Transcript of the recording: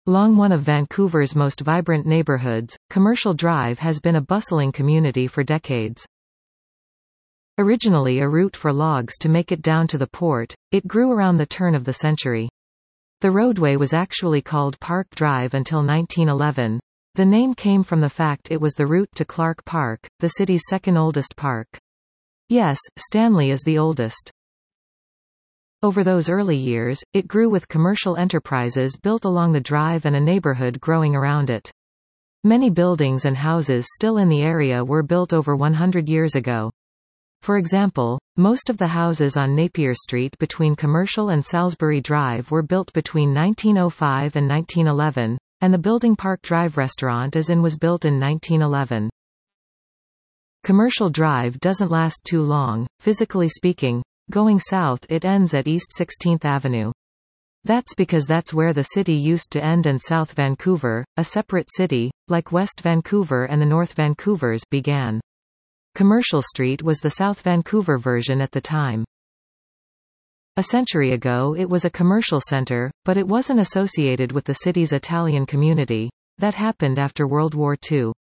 Long one of Vancouver's most vibrant neighborhoods, Commercial Drive has been a bustling community for decades. Originally a route for logs to make it down to the port, it grew around the turn of the century. The roadway was actually called Park Drive until 1911. The name came from the fact it was the route to Clark Park, the city's second oldest park. Yes, Stanley is the oldest. Over those early years, it grew with commercial enterprises built along the drive and a neighborhood growing around it. Many buildings and houses still in the area were built over 100 years ago. For example, most of the houses on Napier Street between Commercial and Salisbury Drive were built between 1905 and 1911, and the building Park Drive restaurant is in was built in 1911. Commercial Drive doesn't last too long, physically speaking. Going south it ends at East 16th Avenue. That's because that's where the city used to end and South Vancouver, a separate city, like West Vancouver and the North Vancouvers, began. Commercial Street was the South Vancouver version at the time. A century ago it was a commercial center, but it wasn't associated with the city's Italian community. That happened after World War II.